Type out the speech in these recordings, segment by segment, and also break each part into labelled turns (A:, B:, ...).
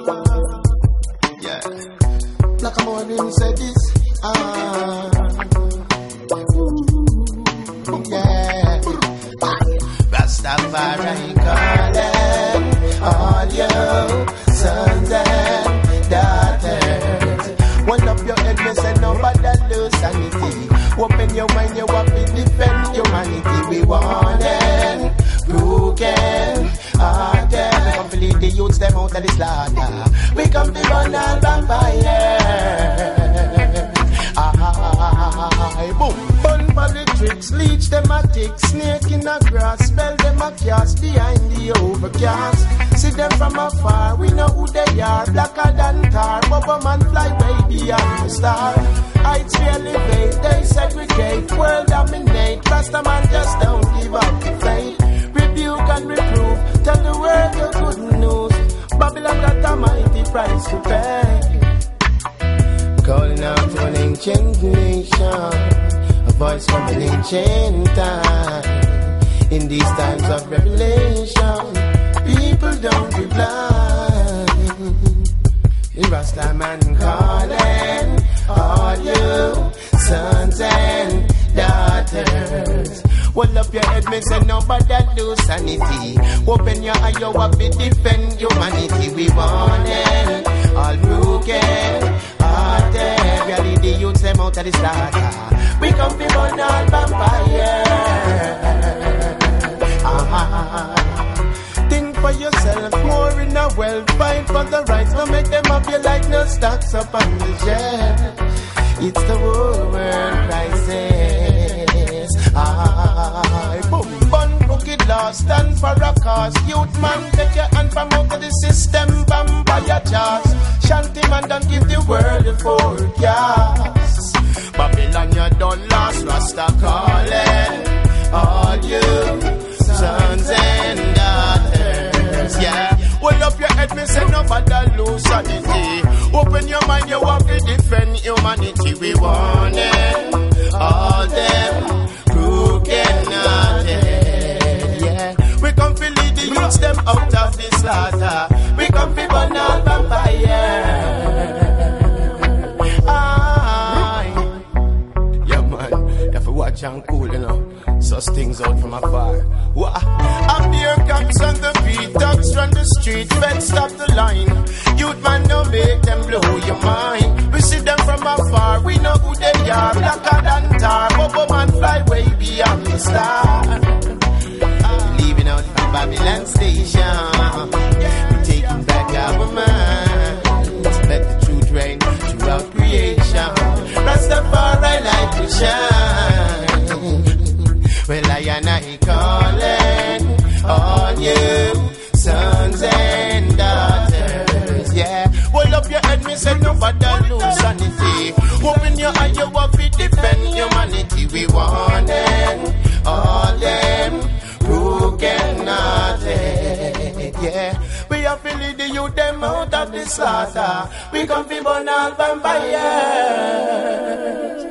A: Yeah. Like I'm already said this. Yeah. Rastafari calling all you sons and daughters. Hold up your head, me say nobody lose sanity. Open your mind, you have to defend humanity. We want it broken hearted. We come to lead the youths them out of the slaughter. We come to run all vampire. Boom. Bun politics, leech them a tick. Snake in the grass, spell them a cast behind the overcast. See them from afar, we know who they are. Blacker than tar, Bubba man fly way beyond the star. Heights we elevate, they segregate. World dominate, Rasta man just don't give up the faith. Rebuke and reprove, tell the world the good news. Babylon got a mighty price to pay. Calling out to an ancient nation, a voice from an ancient time. In these times of revelation, people don't be blind. The Rasta man calling all you sons and daughters. Hold up your head, me say nobody lose sanity. Open your eye, you have to defend humanity. We want it all broken hearted. Really the youths them out of the slaughter. We come to burn all vampire. Think for yourself, more in a well. Fight for the rights, no make them up you like no stocks up on the shelf. It's the whole world crisis. Boom, bun, crooked law, stand for a cause. Youth man, take your hand from out of the system. Vampire jars, shanty man, don't give the world a forecast. Babylon, you done lost, Rasta calling all you sons and daughters. Yeah, hold up your head, me say nobody lose sanity. Open your mind, you have to defend humanity. We want it, all them broken hearted. Yeah, we come to lead the youths them out of the slaughter. We come to burn all vampire. Yeah man, you have to watch and cool, you know. Such things out from afar. Up here comes on the beat, dogs run the street, feds stop the line. Youth man, don't make them blow your mind. We see them from afar, we know who they are. Blacker than tar, Bubba man fly way beyond the star. Leaving out from Babylon station, we taking back our minds. Let the truth reign throughout creation. Rastafari light to shine. Well, I calling all you sons and daughters. Yeah, hold up your head, me say nobody lose sanity. Open your eye, you have to defend humanity. We want them, all them broken hearted. Yeah, we have to lead the youth them out of the slaughter. We come to burn all vampires.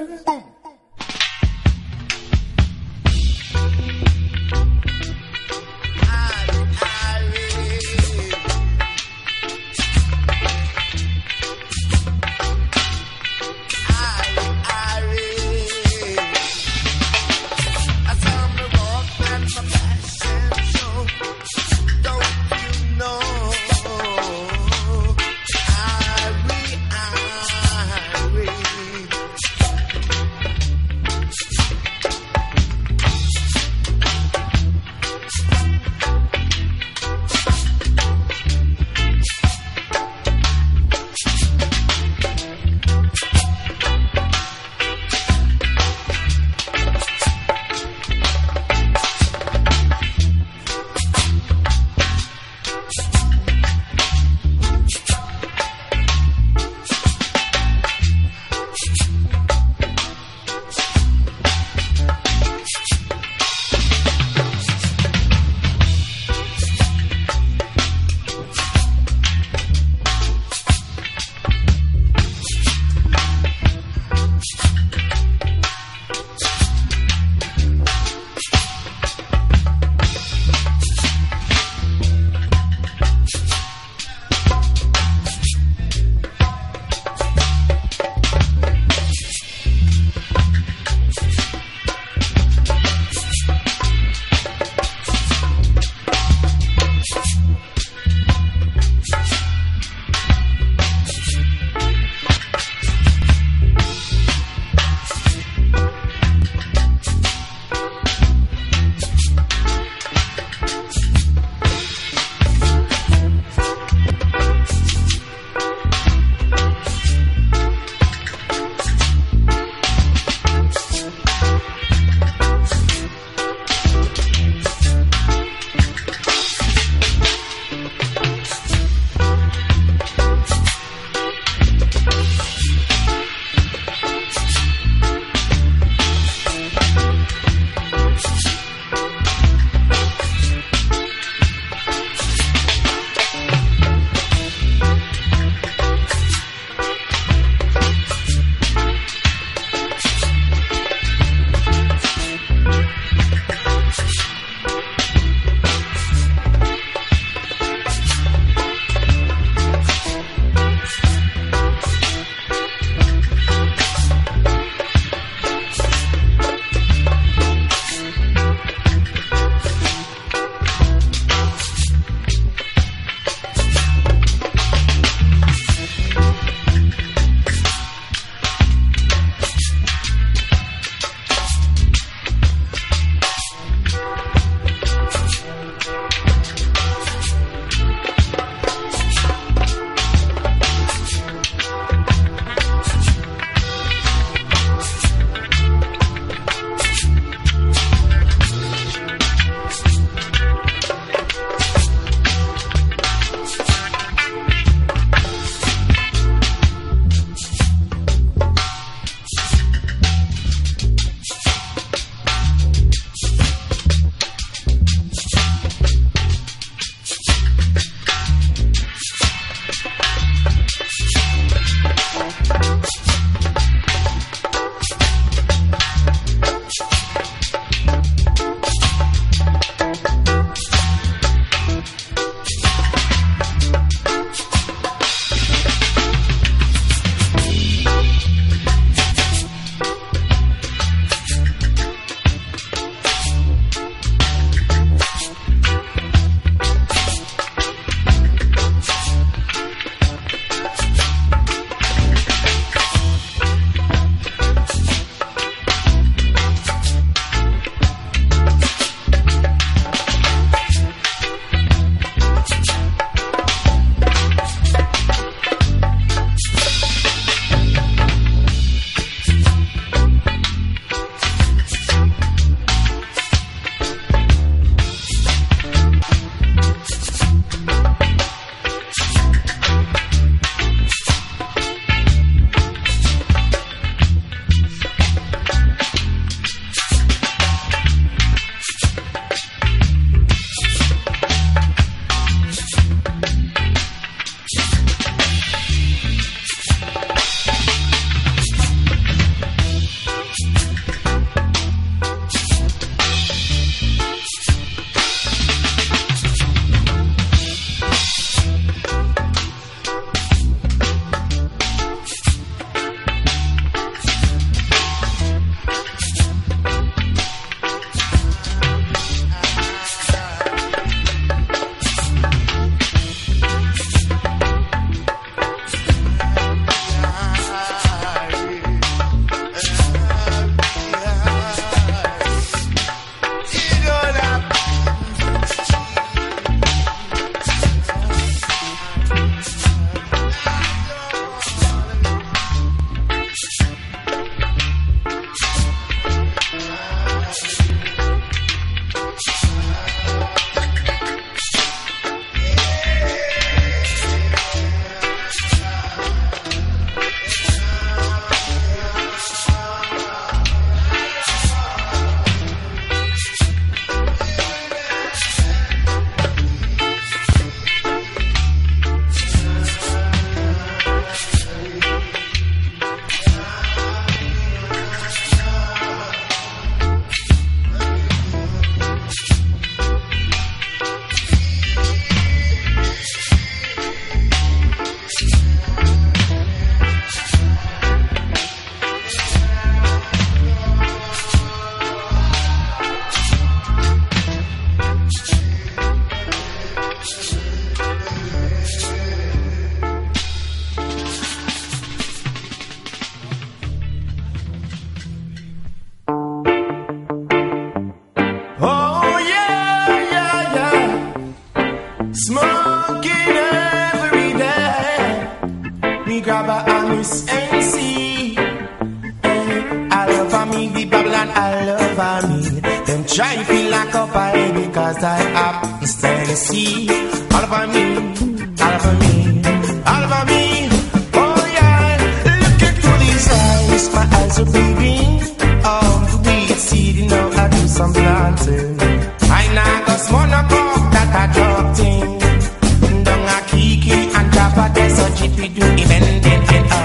A: Them try to feel like up I because I have Tennessee. All over me, all over me, all over me. Oh yeah, look into these eyes, my eyes are bleeding. The weed seed, you know I do some planting. I now go smoke no coke, that a drug thing. Don't a kiki and drop a desk so cheap we do even then.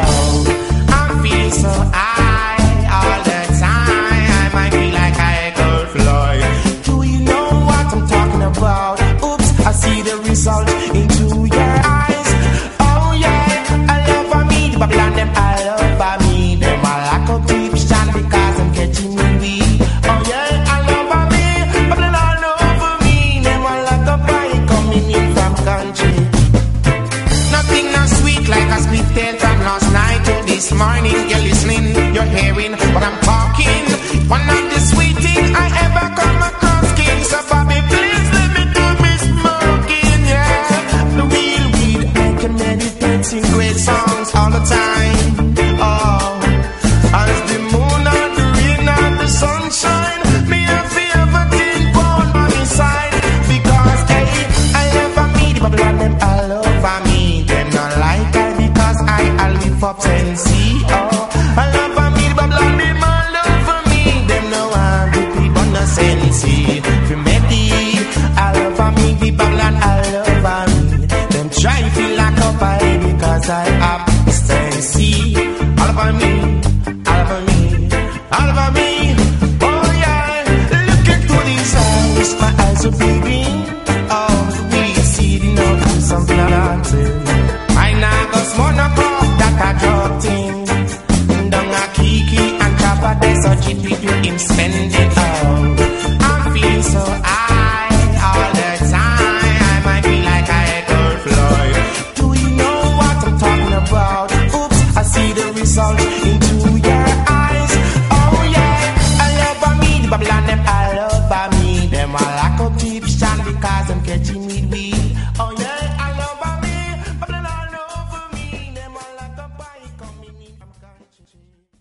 A: Oh, I feel so high all the time. I might be like I could fly. Do you know what I'm talking about? Oops, I see the result into your eyes. Oh yeah, I love for me, the Babylon them I love for me. Them I lack of deception because I'm catching me weed. Oh yeah, I love for me, Babylon all over me. Them I lack of fight coming in from country. Nothing not sweet like a split tail from last night to this morning. You're listening, you're hearing what I'm talking. One of the sweet things I ever come across, King. So Bobby, please let me do me smoking, yeah. The real weed, I can meditate, sing great songs all the time. Oh, as the moon and the rain and the sunshine, me have everything born on my side. Because hey, I love for me, the Babylon them I love for me. Them not like I because I live for Tennessee. Oh, I love for me, the Babylon them I love for me. Them know I'm the people no sensei. For me, I love for me, the Babylon I love for me. Them try to feel like up I because I have Tennessee. All over me, all over me, all over me. Oh yeah, look into these eyes, my eyes are bleeding. Oh, we see the note of some planting. I now go smoke no coke, that a drug thing. Don't a kiki and drop a desk so cheap we do him spend it all. I feel so high all the time. I might be like I could fly. Do you know what I'm talking about? Oops, I see the result into your eyes. Oh yeah, I love by me, the Babylon them I love by me. Them I lack of deception because I'm catching weed. Oh yeah, I love by me, Babylon all over me. Them I lack of bite coming in from country.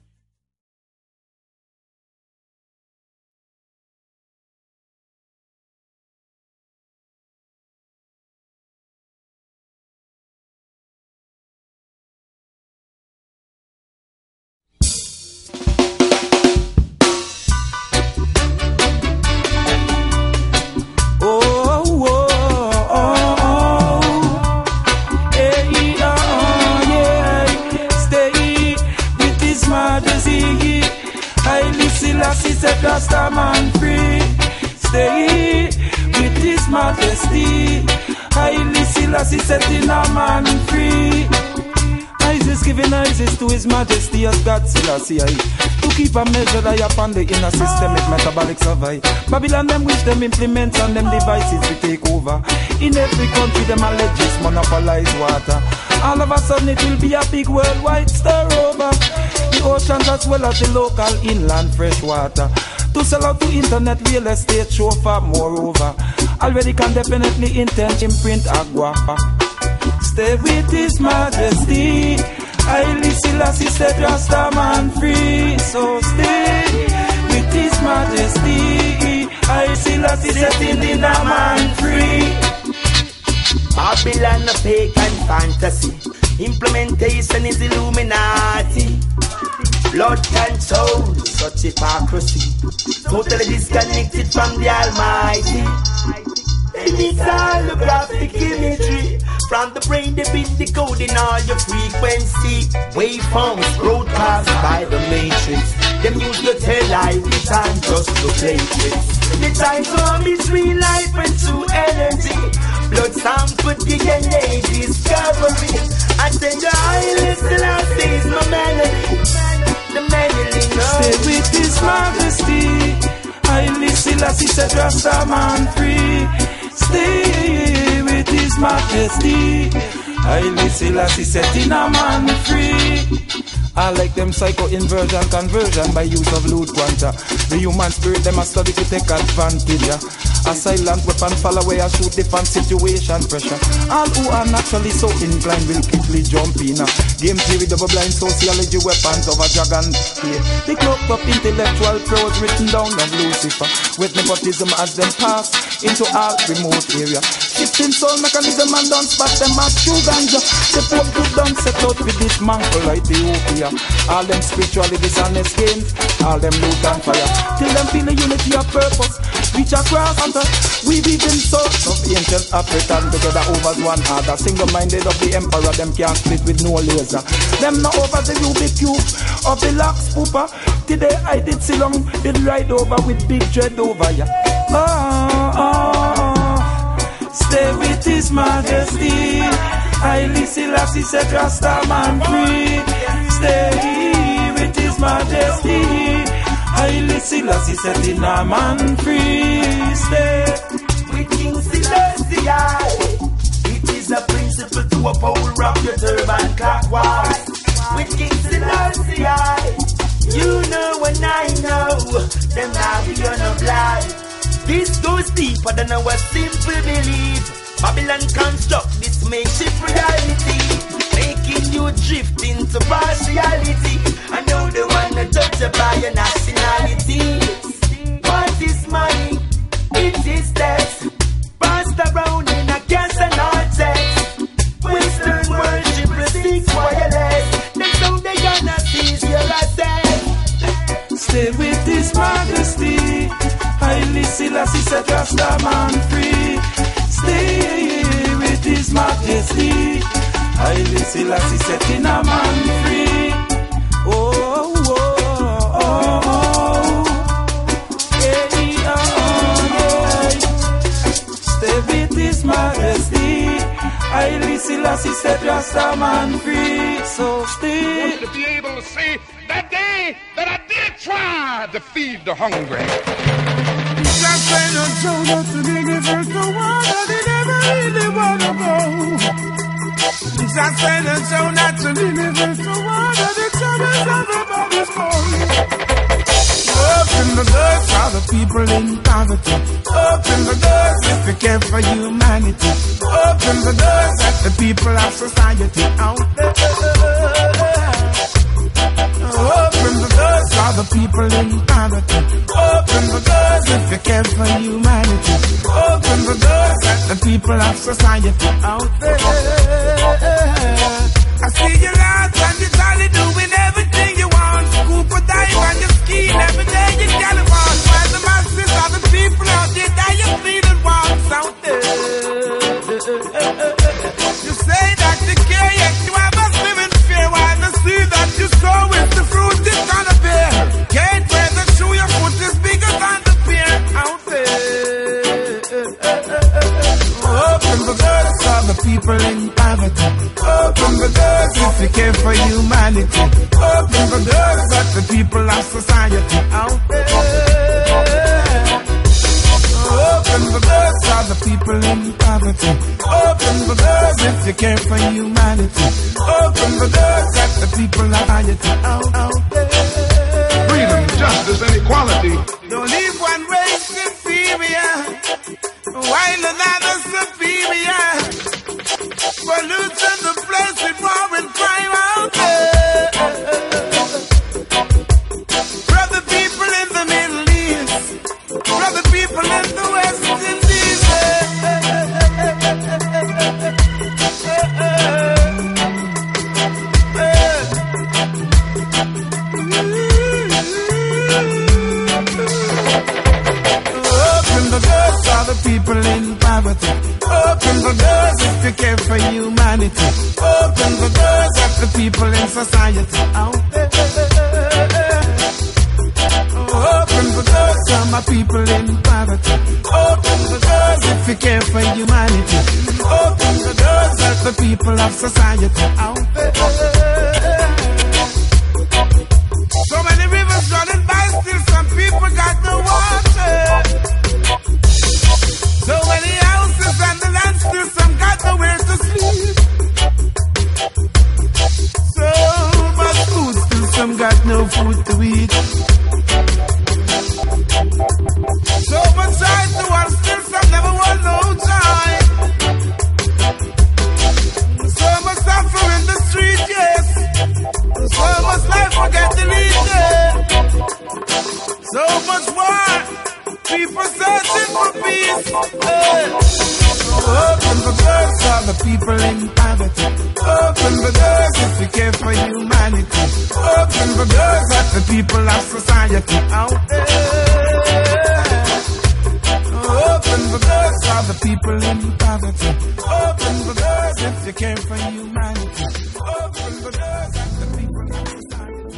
B: Rasta man free, stay with His Majesty. Haile Selassie setting a man free. Isis giving Isis to His Majesty as God Selassie. To keep a measure eye upon the inner systemic metabolic survey. Babylon them wish them implements and them devices to take over. In every country them alleges monopolize water. All of a sudden it will be a big worldwide stir over. The oceans as well as the local inland fresh water. To sell out to internet real estate chauffeur moreover. Already can definitely intend imprint agua. Stay with His Majesty. Haile Selassie said Rasta man free. So stay with His Majesty. Haile Selassie setting in a man free.
C: Babylon a pagan fantasy. Implementation is Illuminati. Blood and soul, such hypocrisy. Totally disconnected from the Almighty. And it's holographic imagery. From the brain they've been decoding all your frequency. Waveforms broadcast by the matrix. Them use to tell lies and just to play tricks. The time for is real life and true energy. Blood sounds with DNA discovery. I say the Haile Selassie is my melody. The melody
B: Stay with His Majesty. Haile Selassie said Rasta man free. Stay with His Majesty. Haile Selassie setting a man free. I like them psycho inversion, conversion by use of loot quanta. The human spirit, them a study to take advantage, yeah. A silent weapon fall away and shoot different situation pressure. All who are naturally so inclined will quickly jump in. Game theory, double blind sociology, weapons of a dragon. Yeah. The cloaked up intellectual prose written down on Lucifer. With nepotism as them pass into all remote area. Shifting soul mechanism and don't spot them as true ganja. The Pope good done set out with this mantle like Ethiopia. All them spiritually dishonest gains, all them loot and fire. Till them feel the unity of purpose. Reach across and we live in souls of ancient African together over one other. Single-minded of the emperor, them can't split with no laser. Them not over the Rubik cube of the lax pooper. Today I did see long, did ride over with big dread over ya. Stay with His Majesty. Haile Selassie set Rasta man free. Stay with His Majesty. Haile Selassie set in a man free. Stay
C: with King Selassie. It is a principle to uphold, rock your turban clockwise. With King Selassie, you know and I know, them now we gonna fly. This goes deeper than our simple belief. Babylon construct this makeshift reality, making you drift into partiality. I know the one that judge by your nationality. What is money? It is death. Passed around in a gas and artex. Western worship receives wireless. That's how they gonna seize your assets.
B: Stay with His Majesty. Haile Selassie set Rasta man free. Stay with His Majesty. Haile Selassie set in a man free. Oh, oh, oh, oh. Yeah, oh, yeah. Stay with His Majesty. Haile Selassie set Rasta man free. So stay.
D: I want you to be able to say that day that I did try to feed the hungry.
A: That kind of show that to be the first one that they never really wanna go. That kind of show that to be the first one that it troubles everybody's phone. Open the doors for the people in poverty. Open the doors if you care for humanity. Open the doors at the people of society out there. Open the doors for the people in poverty. Open the doors if you care for humanity. Open the doors at the people of society out there. I see you lads and you're jolly doing everything you want. Scuba dive on your ski every day you get it on. While the masses of the people out there that you feeling walks out there. You say that you care yet you have a living fear. While I see that you sow with the fruit it's gonna bear. Can't wear the shoe your foot is bigger than the pear out there. Open the doors for the people in poverty. Open the doors if you care for humanity. Open the doors at the people of society out there. Open the doors for the people in poverty. Open the doors if you care for humanity. Open the doors at the people of society out there.
D: Freedom, justice, and equality.
A: Don't leave one race inferior while another superior. Pollution, the place with war and crime out there. Brother people in the Middle East, brother people in the West Indies. Open the doors for the people in poverty. Open the doors if you care for humanity. Open the doors at the people in society out there. Open the doors for my people in poverty. Open the doors if you care for humanity. Open the doors at the people of society out there. So many rivers running by, still some people got no water. So many houses and the land, still some got nowhere to sleep. So much food
B: So much time to one still some never want no time. So much suffer in the street, yes. So much life forget to lead there. So much war. People searching for peace. Open the doors for the people in poverty. Open the doors if you care for humanity. Open the doors at the people of society out there. Open the doors for the people in poverty. Open the doors if you care for humanity. Open the doors at the people of society.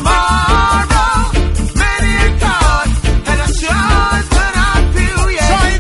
E: Yeah.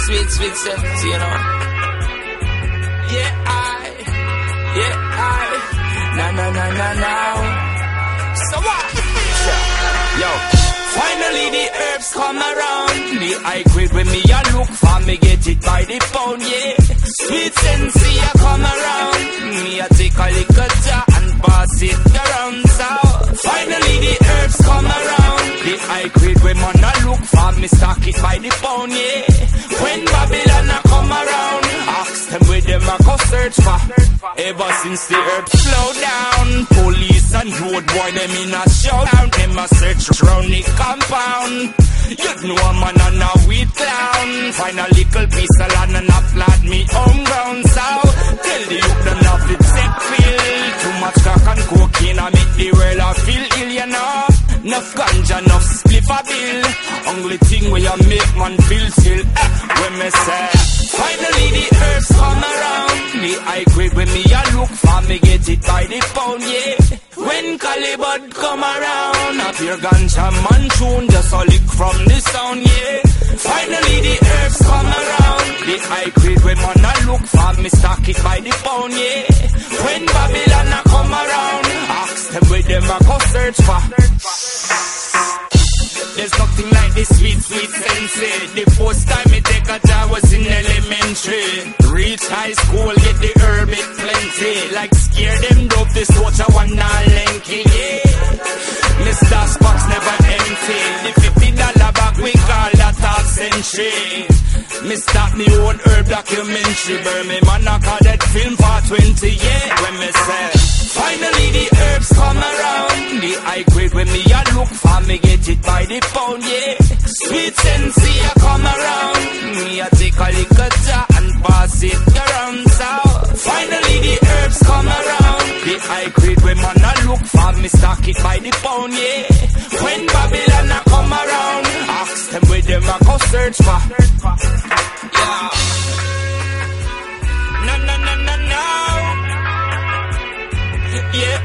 B: sweet sense, you know. Yeah, I. Now. So what? Yo, finally the herbs come around. The high grade when me a look for, me get it by the pound, yeah. Sweet sensei a come around. Me a take a little jar and pass it around. So finally the herbs come around. The high grade when man a look for, me stock it by the pound, yeah. When Babylon a come around, ask them where them a go search for. Ever since the herbs slow down, police and road boy them in a showdown. Them a search round the compound. You know a man and a weed clown. Find a little piece of land and a plant me home ground. So tell the youth them not fit sick feel. Too much crack and cocaine I make the world a feel ill, you know. Enough ganja, enough spliff a bill. Only thing where you make man feel still. When me say finally the herbs come around. The high grade when me a look for, me get it by the pound, yeah. When Calibut come around, a pure ganja man tune, just a lick from the sound, yeah. Finally the herbs come around. The high grade when man a look for, me stock it by the pound, yeah. When Babylon a come around, ask them where them a go search for. There's nothing like this sweet sensei. The first time me take a job was in elementary. Reach high school, get the herb it plenty. Like scare them dope, this water one not lanky, yeah. Mr. Spox never empty. The $50 bag we call that half century. Me start me own herb documentary. Burn me man I call that film for 20, yeah. When me say finally the herbs come around. The high grade when me a look for, me get it by the pound, yeah. Sweet sensei a come around. Me a take a little jar and pass it around. So finally the herbs come around. The high grade when man a look for, me stock it by the pound, yeah. When Babylon a come around, ask them where them a go search for. Yeah. No. Yeah,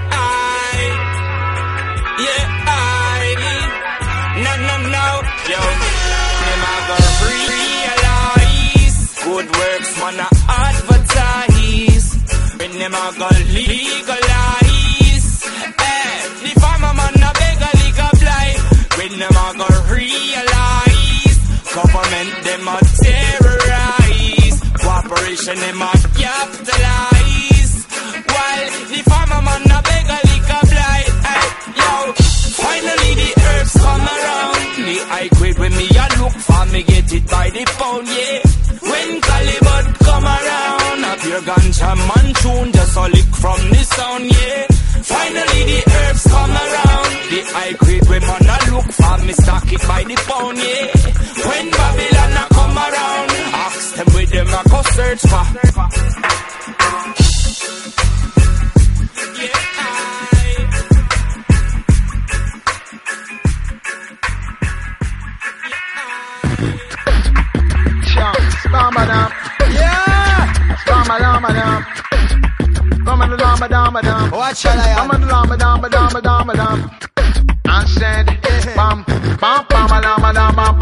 B: I. No. Yo, them a go realize good works man a advertise. When them a go legalize, the farmer man a beg a legal blight. When them a go realize government them a terrorize. Cooperation them a capitalize. While the farmer man a beg a liquor blight. Yo, finally the herbs come around. The high grade when me a look for, me get it by the pound, yeah. When Calibut come around, a pure ganja man tune, just a lick from the sound, yeah. Finally the herbs come around. The high grade when man a look for, me stock it by the pound, yeah. When Babylon a come around, ask them where them a go search for.
A: What shall I have? I said, bam, bam, bam, bam, bam, bam,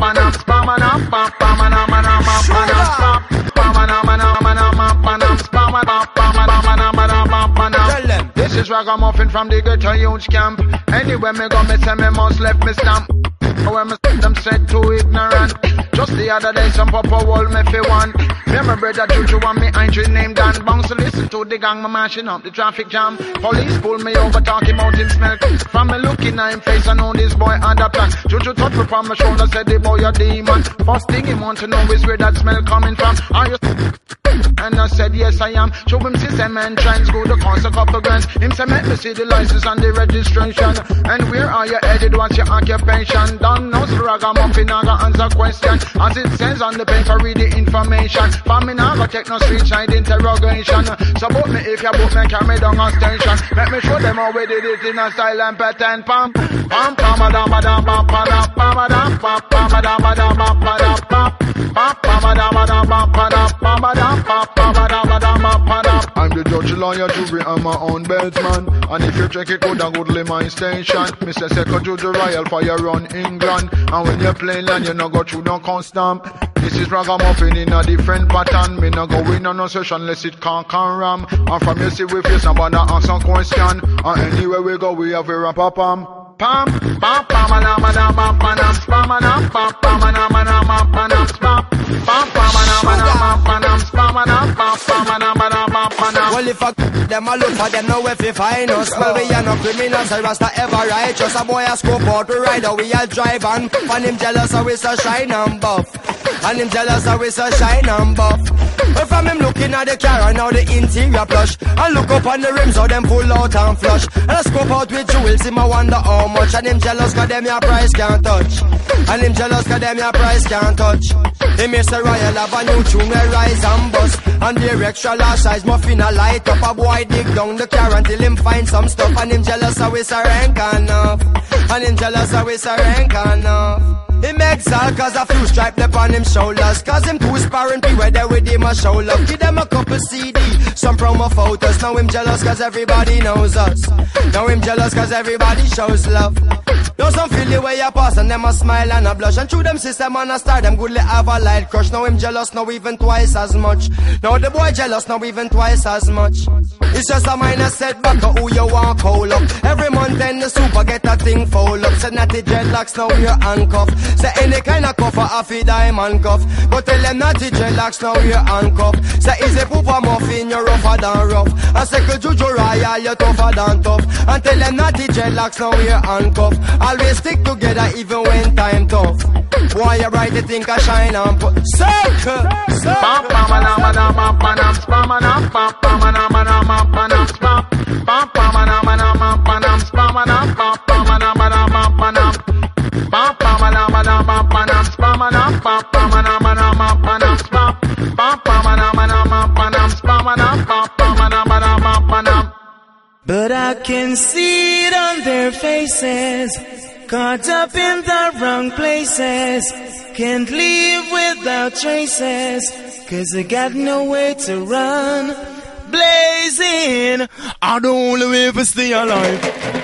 A: bam. This is Ragamuffin from the ghetto youth camp. Anywhere me go, me say me must left me stamp. When me them said too ignorant. Just the other day some papa wall me fi one. Me my brother Juju and me Andrew named Dan. Bounce to listen to the gang, me mashing up the traffic jam. Police pull me over, talking about him smell. From me looking at him face, I know this boy had a plan. Juju touch me from my shoulder, said the boy a demon. First thing he want to know is where that smell coming from. Are you? And I said yes I am. Show him system and trends, go to cost a couple grand. Him say make me see the license and the registration. And where are you headed? What's your occupation? Don't know so Ragamuffin, I got answer question. As it says on the paper, read the information. For me now, go take no street side interrogation. So book me if you book me, carry down a station. Let me show them how we did it in a style and pattern. Pam, pam, pam, pam, pam, pam, pam, pam, pam, pam, pam, I'm the judge, lawyer, jury, I'm my own bedman. And if you check it, go down, go to my station. Mr. Second Judge Royal for your run England. And when you play land, you no go through no custom.
E: This is ragamuffin in a different pattern. Me no go in on no session unless it can ram. And from you see we face somebody ask some question. And anywhere we go we have a rap-a-pam. Pam, pam, pam, pam, pam, pam, pam,
F: well, if I them a look for them now if you find us. Well, we are no criminals, I rasta ever righteous. A boy a scope out to ride, we a drive and him jealous, so we so shine and buff. And him jealous, so we so shine and buff. But from him looking at the car and now the interior plush. I look up on the rims, how them pull out and flush. And I scope out with jewels, him I wonder how much. And him jealous, cause them your price can't touch. And him jealous, cause them your price can't touch. Him Mr. Royal have a new tune, we rise and bust. And the extra large size muffin a light up. A boy dig down the car until him find some stuff. And him jealous, so we so rank enough. And him jealous, so we so rank enough. Him exalt cause a few stripes upon him shoulders. Cause him too sparring be where they with him a show love. Give them a couple CD, some promo photos. Now him jealous cause everybody knows us. Now him jealous cause everybody shows love. Now some feel the way you pass and them a smile and a blush. And through them system and a star them goodly have a light crush. Now him jealous now even twice as much. Now the boy jealous now even twice as much. It's just a minor setback of who you want call up. Every month then the super get a thing fold up. Say natty dreadlocks now we're handcuffed. Say any kind of cuff a fi diamond cuff. But tell them natty dreadlocks now we're handcuffed. Say easy pooper muffin you're rougher than rough. And say Juju Royal you're tougher than tough. And tell them natty dreadlocks now we're handcuffed. Always stick together even when time tough. Why you bright you think I shine and put circle.
G: But I can see it on their faces, caught up in the wrong places. Can't leave without traces, cause I got nowhere to run. Blazing, I the only way to stay alive.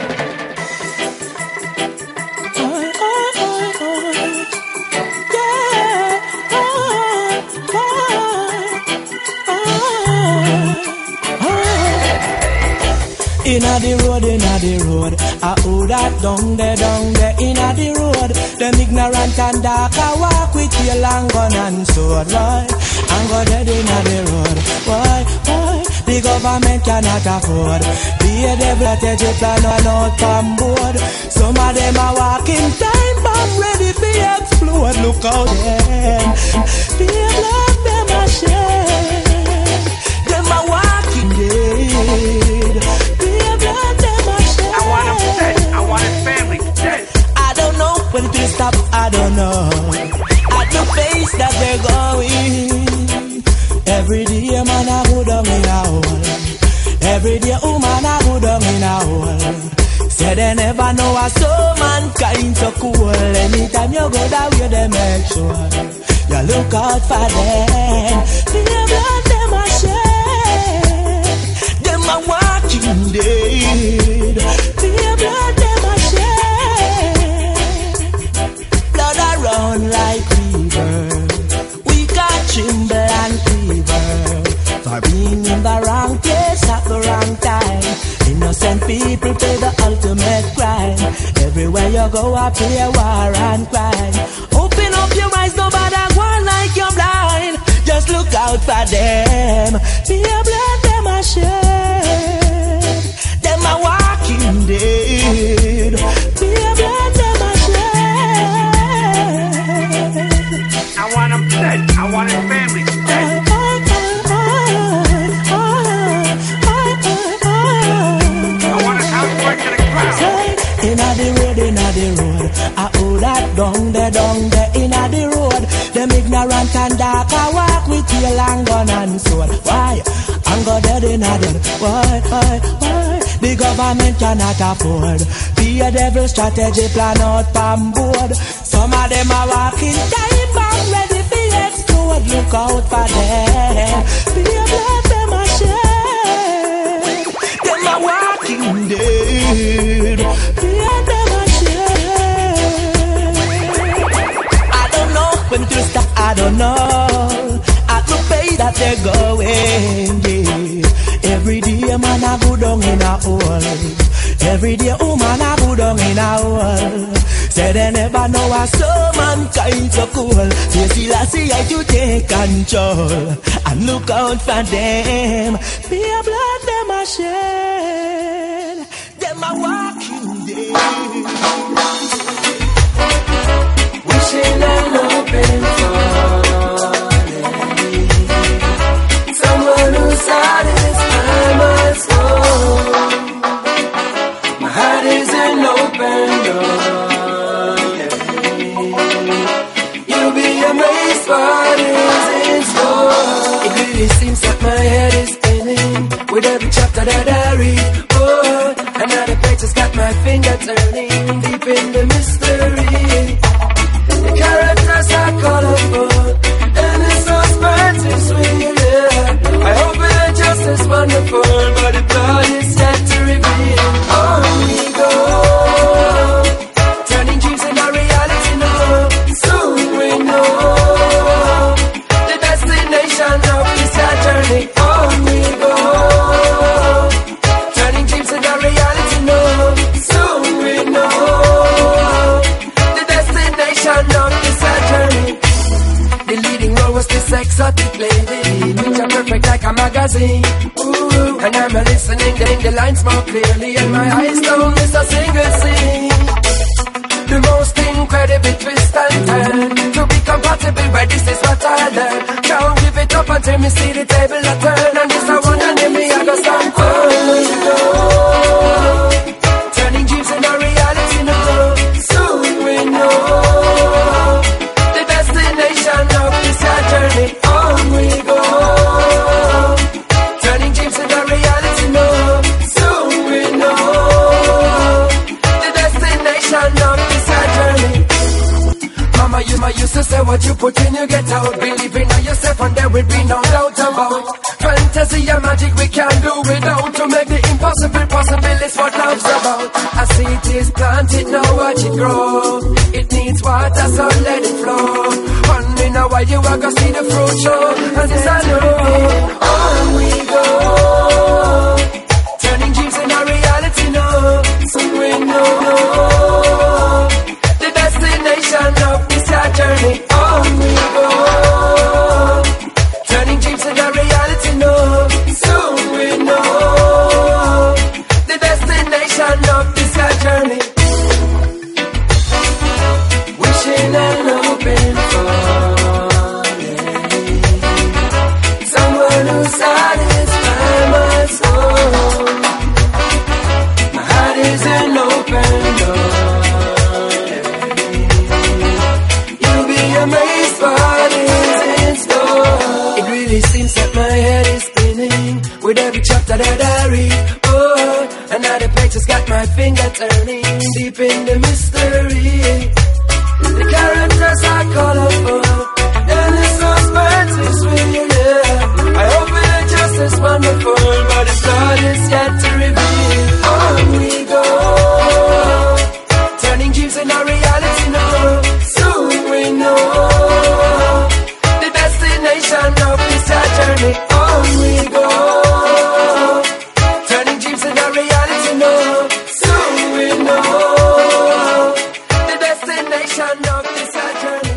B: Inna the road, I hold that down there, inna the road. Them ignorant and dark, I walk with your long gun and sword, right? And go dead inna the road, why? The government cannot afford. Be a devil, take your plan on out from board. Some of them are walking time bomb, ready to explode. Look out them, be a blood, them a shame. Them are walking dead.
H: I want him dead. I want his family dead.
B: I don't know when it will stop. I don't know. At the pace that they're going. Every day man a go down in a hole. Every day woman a go down in a hole. Say they never know a soul mankind so cool. Anytime you go that way they make sure you look out for them. Be a blood them a share. Them a walking dead. Be a blood them a share. Blood a run like river. We got tremble and quiver for being in the wrong place at the wrong time. Innocent people pay the ultimate crime. Everywhere you go I pay war and crime. Open up your eyes, nobody going like you're blind. Just look out for them. Be a blood them a share. Them a walking dead. Be a blood them a share.
H: I want him dead. I want his family dead. I want his house burnt to the ground.
B: Inna the road, I hold that down there, inna the road. Them ignorant and dark, I walk with your long gun and sword. Why? I'm go dead inna them. Why? The government cannot afford. Be a devil strategy plan out from board. Some of them are walking time bomb ready for explode. Look out for them. Be a blood them a share. Them are walking dead. Be a them a share. I don't know when to stop. I don't know.
G: we're going, yeah. Every day man a go down in a hole. Every day woman a go down in a hole. Say they never know a so mankind so cool. Say Selassie I to take control and look out for them. Be a blood them a shed, them a walking dead. Wishing an open for someone who satisfies my soul. My heart is an open door. You'll be amazed what is in store. It really seems that my head is spinning with every chapter that I read. Oh, another page has got my finger turning deep in the mystery. The characters are colorful and the suspense is sweet, yeah. I hope it ain't just as wonderful, but the plot is yet to reveal. On we go, turning dreams into reality now. Soon we know the destination of this journey. On we go, turning dreams into reality now. Soon we know the destination of this journey. The leading role was this exotic lady, picture perfect like a magazine. Ooh, and I'm listening, getting the lines more clearly, and my eyes don't miss a single scene. The most incredible twist and turn to be compatible, but this is what I learned. Can't give it up until me see the table a turn, and this I want and then me I go stand firm. Turning dreams into reality now. Soon we know the destination of this journey. On we go, turning dreams into reality now. Soon we know the destination of this journey. Mama, you used to say what you put in, you get out. Believe in yourself and there will be no doubt about. Fantasy and magic we can't do without. To make the impossible possible is what love's about. I see it is planted, now watch it grow. It needs water, so let it flow. And in a while you are gonna see the fruit show. And this I know. On we go, turning dreams into reality now. Soon we know the destination of this journey. On we go, turning dreams into reality now. Soon we know the destination of this journey. Wishing an open for someone who satisfies my soul. My heart is an open door. You'll be amazed what is in store. It really seems that my head is spinning with every chapter that I read. Oh, another page has got my finger turning deep in the mystery. The characters are colorful and the suspense is sweet, yeah. I hope it ain't just as wonderful, but the plot is yet to reveal. On we go, turning dreams into reality now. Soon we know the destination of this journey. On we go, turning dreams into reality now. Soon we know the destination of this journey.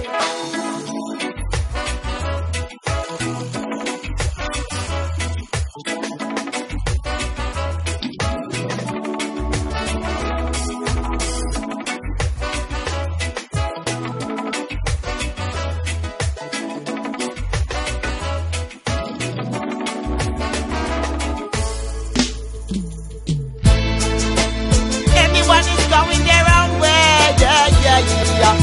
A: Everyone is going their own way, yeah.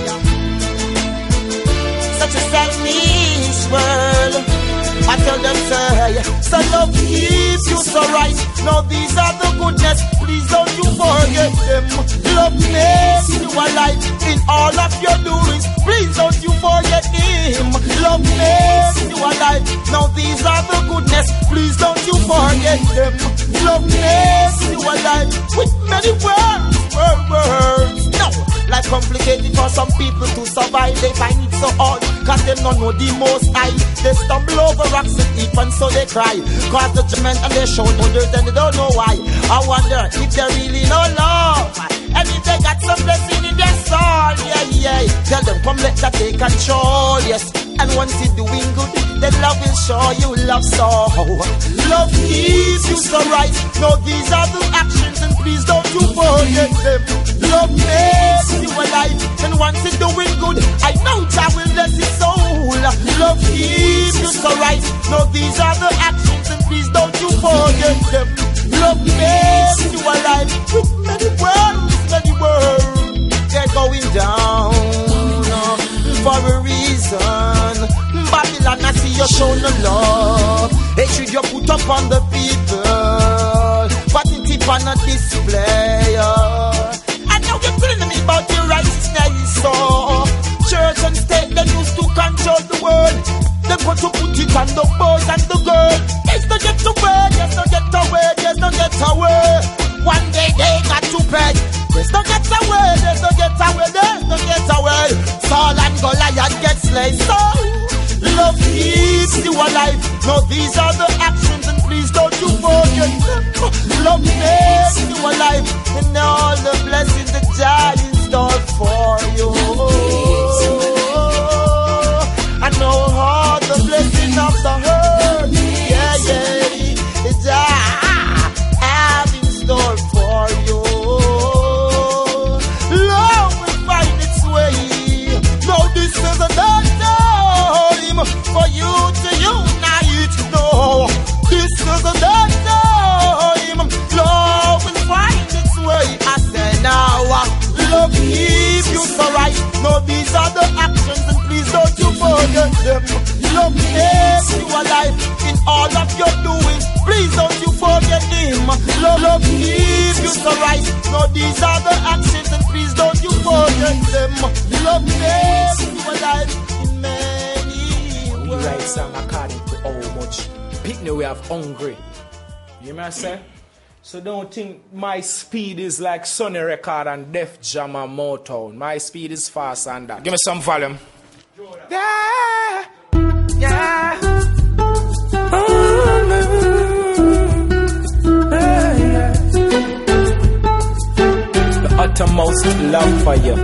A: Such a selfish world. I tell them, say, so love keeps you so right. Now these are the goodness, please don't you forget them. Love makes you alive in all of your doings. Please don't you forget him. Love makes you alive. Now these are the goodness, please don't you forget them. Love makes you alive with many words. Now, like complicated for some people to survive, they find it so hard, cause them don't know the most high. They stumble over rocks and deep and so they cry, cause the judgment and they show no dirt and they don't know why. I wonder if they really know love, and if they got some blessing in their soul. Yeah, tell them come let that take control, yes. And once you're doing good, then love will show you love so. Love keeps you so right. No, these are the actions, and please don't you forget them. Love makes you alive, and once you're doing good, I know Jah will bless his soul. Love keeps you so right. No, these are the actions, and please don't you forget them. Love makes you alive. With many words, they're going down for a reason. Babylon, I see you show no love. Hatred you put up on the people, but it on a display. I know you're telling me about your righteousness. So church and state, they used to control the world. They got to put it on the boys and the girls. Yes, don't get away, yes, don't get away, yes, don't get away. One day they got to pay. Yes, don't get away, yes, don't get away, yes, don't get away. Saul and Goliath get slain. So love keeps you alive. No, these are the actions, and please don't you forget them. Love makes you alive, and all the blessings that Jah is done for you. I know all the blessings of the hurt. Yeah, it's Jah have in store for you. Love will find its way. No, this is a dark time for you to unite. No, this is a dark time. Love will find its way. I say now, love keep you so right. No, these are the actions, and please don't you forget them. Love makes you alive in all of your doings. Please don't you forget him. Love keep you so right. No, these are the actions, and please don't you forget them. Love makes you alive in many
I: ways. We write song according to how much picnic we have hungry. You hear me I say? So don't think my speed is like Sony Record and Def Jam and Motown. My speed is fast and that. Give me some volume. Yeah. The uttermost love for you.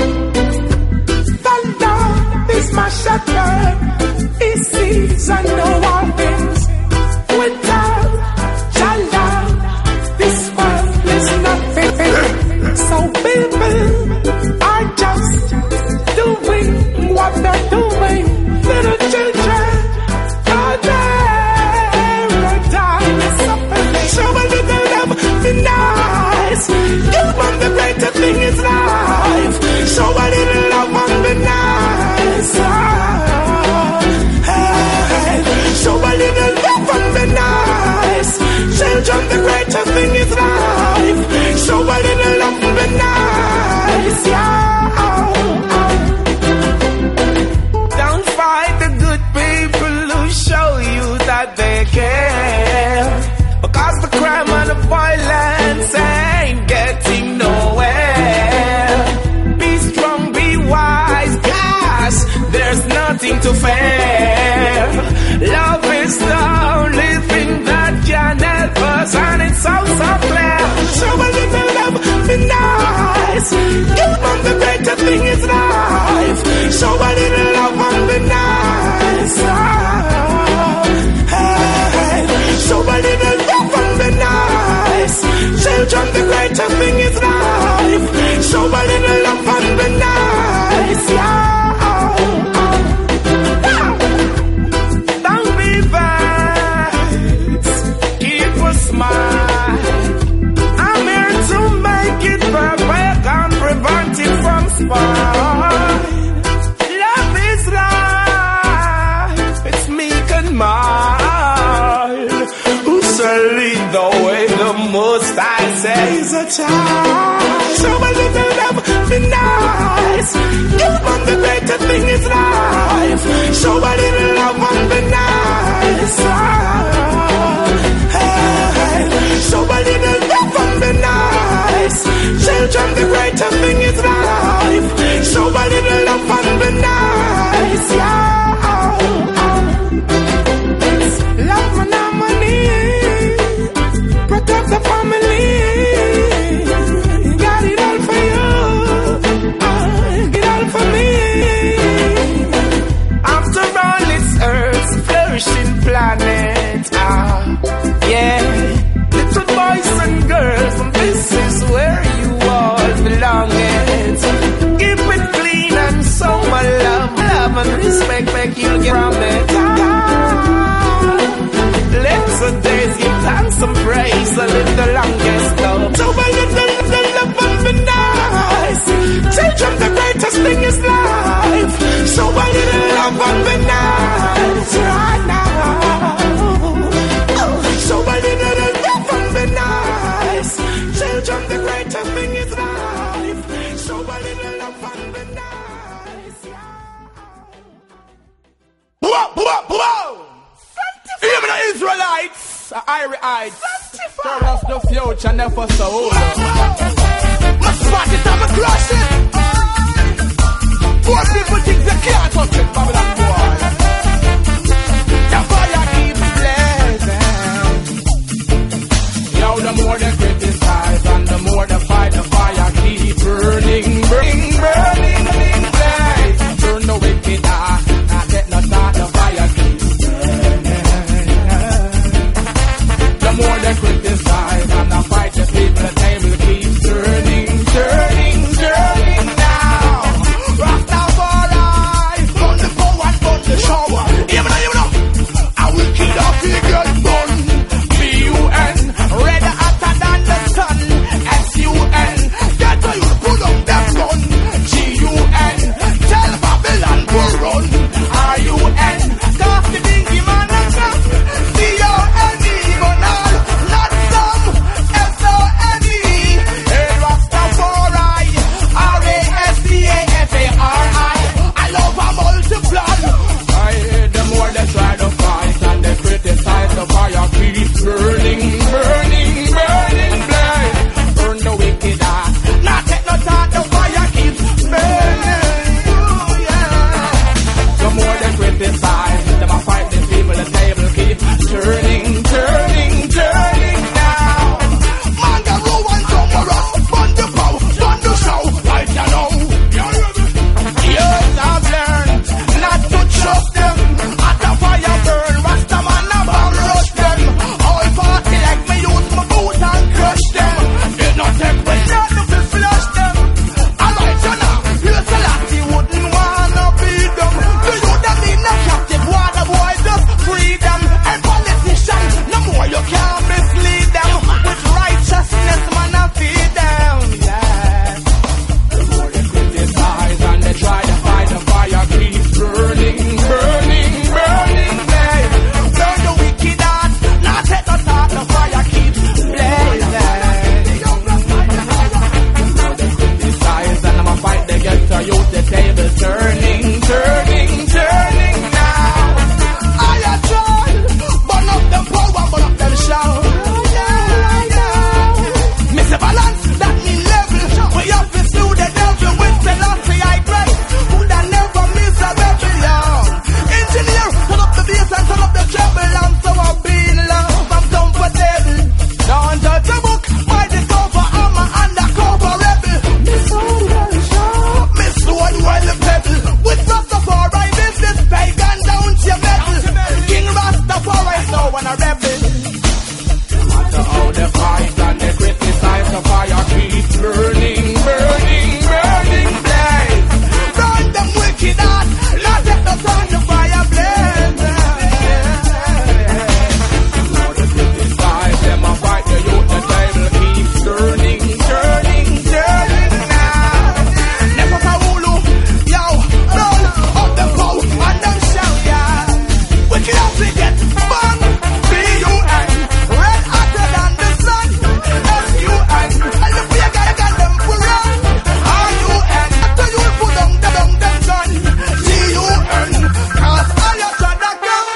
B: The Lord is my shepherd. He sees and knows all things. Without your love, this world is nothing. So people are just doing what they're doing. Little children are there and dying suffering. Show a little love, be nice. Give them the greater thing is life. Show a little love and be nice. Show a little love and be nice. Children, the greater thing is life. Show a little love and be nice. Yeah. Don't fight the good people who show you that they care. Because the crime and the violence ain't getting nowhere. Be strong, be wise, guys. There's nothing to fear. Love is the only thing that can help us, and it's so clear. Show a little love, be nice. Give them the greater thing is life. Show a little love and be nice. Show a little love and be nice. Children, the greater thing is life. Show a little love and be nice. Yeah. Don't be vexed. Keep a smile. I'm here to make it perfect and prevent it from spoil. Love is life. It's meek and mild. Who shall lead the way? The most I say is a child. Show a little love, be nice. Give them the greater thing is life. Show a little love and be nice. Show a little love and be nice. Children, the greater thing is life. Show
J: Yes, Irie-eyed. Turn off the future, never so old. My spot it, I'ma crush it. Poor people think they can't touch it, Babylon boy. The fire keeps blazing. Yo, the more they criticize and the more they fight, the fire keeps burning, burning, burning, burning, blaze. Turn the wicked eye, not get no start, the fire keeps burning. The more they criticize and they fight, the people, the table keeps turning, turning, turning now. Rastafari, run the power and run the shower. Even though, I will kill the figure gun. B-U-N, red hotter than the sun. S-U-N, get to you, pull up them gun. G-U-N, tell Babylon to run. R-U-N, cast the bingy man and cast. C-O-N-E, but all, not some. S-O-N-E, hey Rastafari, R-A-S-T-A-F-A-R-I. I love a multiply. The more they try to fight and they criticize, the fire keeps burning, burning, burning, blaze. Burn the wicked eye, not take no time, the fire keeps burning. Ooh, yeah. The more they criticize, them a fight the people, the table keeps turning, turning, turning now. Manga and Tomorrow, fun the power, fun the show, right you know. Yes, I've learned not to trust them. At the fire burn, Rastaman a bomb rush them. All party like me use my boot and crush them. They not take when not to flush them. Alright, you know, you Selassie wouldn't wanna beat them. Do you them in a captive water boy just free them? And politicians, no more you can't mislead them. With righteousness, man, I feed them. Yeah. The more they criticize and they try to fight, the fire keeps burning, burning, burning, blaze. Burn the wicked heart, not take no thought, the fire keeps blazing. The more they criticize and I'ma fight, they get to use the table turning, turning, turning now. I try, burn up them power, burn up them shout. Miss a balance, that mean level. We have to slew the devil with Selassie I grace. Would I never miss a rebellion? Engineer, turn up the bass and turn up the treble. I'm so being love, I'm comfortable. Don't touch the book, by the cover, I'm an undercover rebel. Miss one well sharp, miss one well pebble. With Rastafari business, pagan down to your metal. King Rastafari, so when a rebel. No matter how they fight and they criticize, the fire keeps burning, burning, burning, blaze. Burn them wicked heart, not take the time to fire blaze. The more they criticize, them a fight the youth, the table keeps turning, turning, turning now. Never Paulu, yo, roll up the bow and them shout, yeah. Wicked heart we get burned, B-U-N, red hotter than the sun. S-U-N, and the fear guy got them for run. R-U-N, after you put them gun. G-U-N, cause all your brother gun.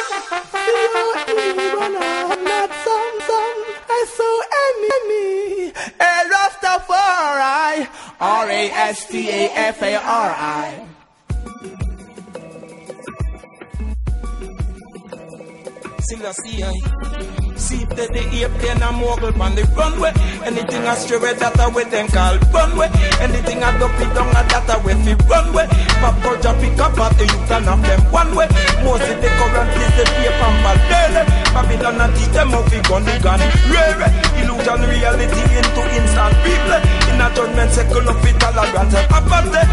J: Not some, S-O-N-E, hey Rastafari, R-A-S-T-A-F-A-R-I. See that the airplane and mogul on the runway. Anything I stray with that way then call runway. Anything I dump it down that way fi runway. Pop culture pick up at the youth and have them one way. Most of the current is the paper and daily. Babylon and teach them how fi gun the gun rare. Illusion reality into instant people. In a judgment circle of it all around them apathy.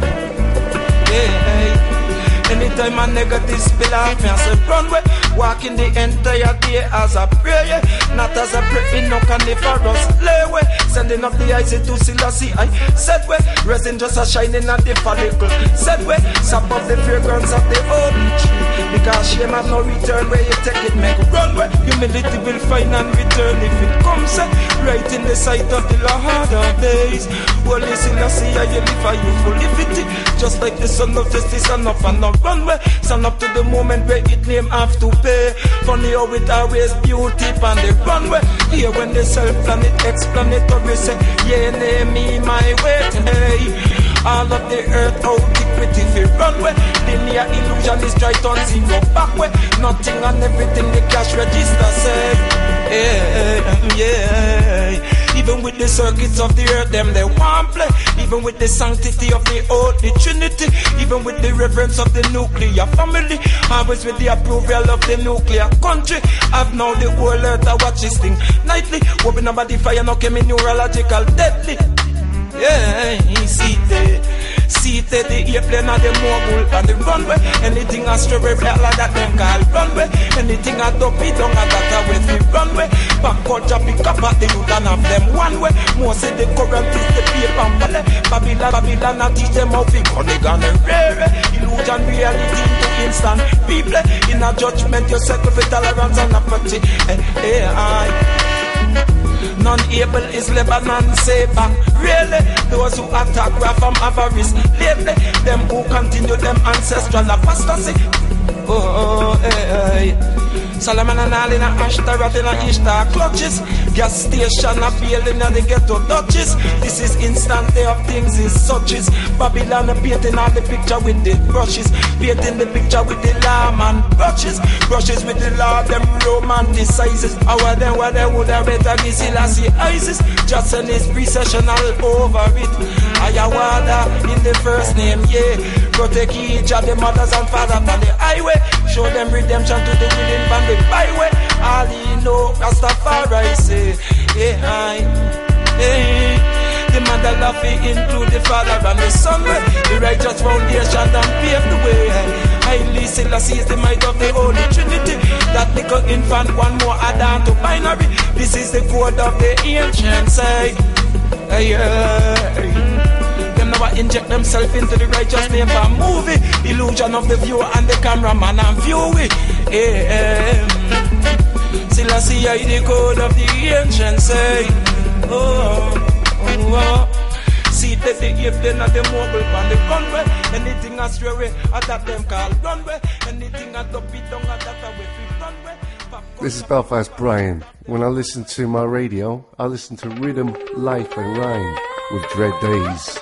J: Hey. Anytime a negative spill off me, I say runway. Walking the entire day as a prayer, not as a prayer, no carnivorous layway. Sending up the eyes to Selassie, I said way. Resin just a shining at the follicle, said way. Sap up the fragrance of the old tree. Because shame have no return, where you take it, make runway. Humility will find and return if it comes, right in the sight of the Lord of days. Holy Selassie, I live for you full liberty. Just like the son of justice and up and no runway.
B: Stand up to the moment where it name have to pay. Funny how it always beauty on the runway. Here when they self-planet, explanatory say, yeah, name me my way. Hey. All of the earth out equity fi runway. Linear illusion is try turn zero backway. Nothing and everything the cash register say. Yeah. Even with the circuits of the earth, them they want play. Even with the sanctity of the Holy Trinity. Even with the reverence of the nuclear family. Always with the approval of the nuclear country. I've now the whole earth I watch this thing nightly. Open up the fire, no chemi neurological deadly. Yeah, seated the airplane and the mogul and the runway. Anything a strawberry black like that them call runway. Anything a dopey down a that a way the runway. Backward job pick up at the youth and have them one way. Most of the current is the paper and ballet. Babylon a teach them how to gun and rare. Illusion reality into instant people. In a judgment you settle for tolerance and apathy. None able is Lebanon safer. Really, those who attack were from avarice. Lately, them who continue them ancestral apostasy. Solomon and all in a Ashtaroth in a Ishtar clutches. Gas station a building and the ghetto Dutches. This is instant day of things is suches. Babylon painting all the picture with the brushes. Painting the picture with the lamb and brushes. Brushes with the law, them romanticizes. Our them what they would have better be Selassie ISIS. Just in his precessional over it. Ayawada in the first name, yeah. Protect each of the mothers and fathers on the highway. Show them redemption to the willing from the byway. All he know, Rastafari say, hey. The mother love include the father and the son. The righteous foundation and pave the way. Highly Selassie is the might of the Holy Trinity. That little infant one more add on to binary. This is the code of the ancient say. Them never inject themselves into the righteous name for movie. Illusion of the viewer and the cameraman and view it. Selassie is the code of the ancient say. See that the airplane and the mobile and the runway. Anything astray, at that them call runway. Anything at the beat down at that way runway.
K: This is Belfast Brian. When I listen to my radio, I listen to Rhythm, Life and Rhyme with Dread Days.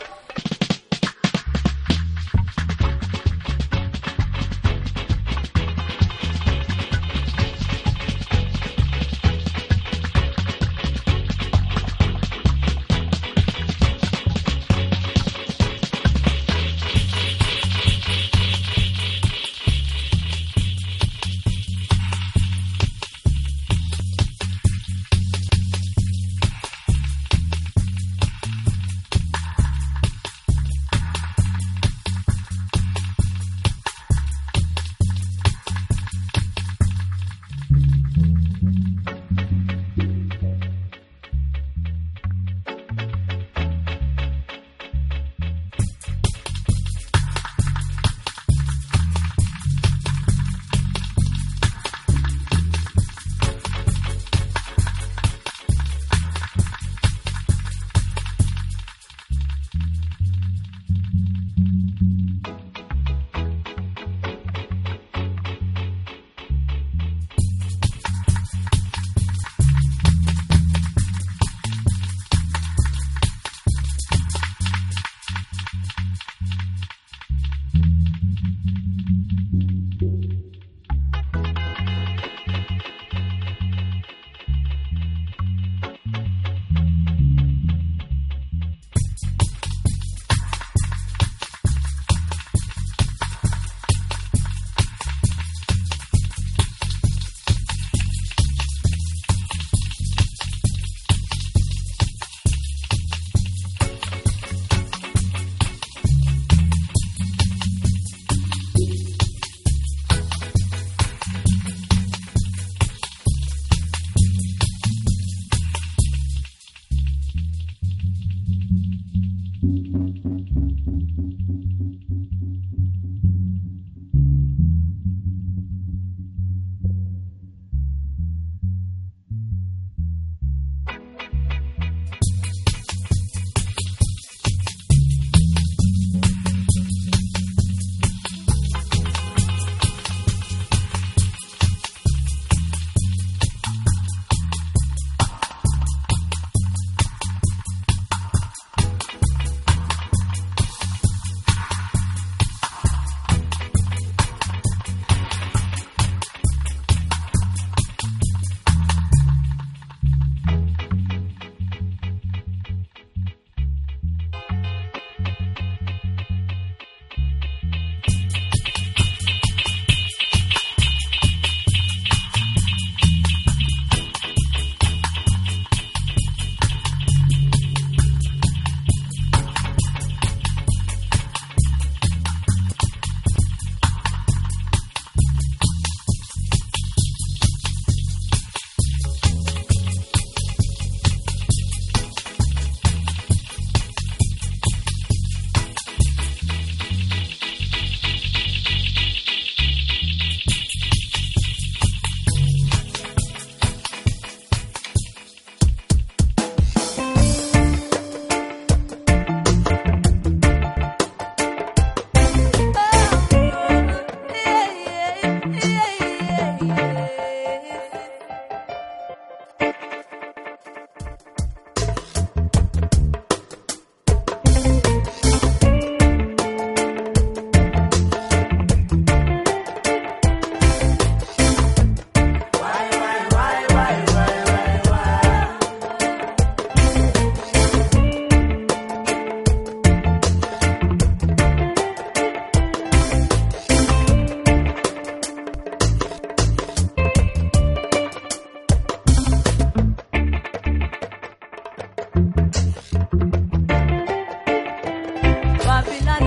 L: Babylon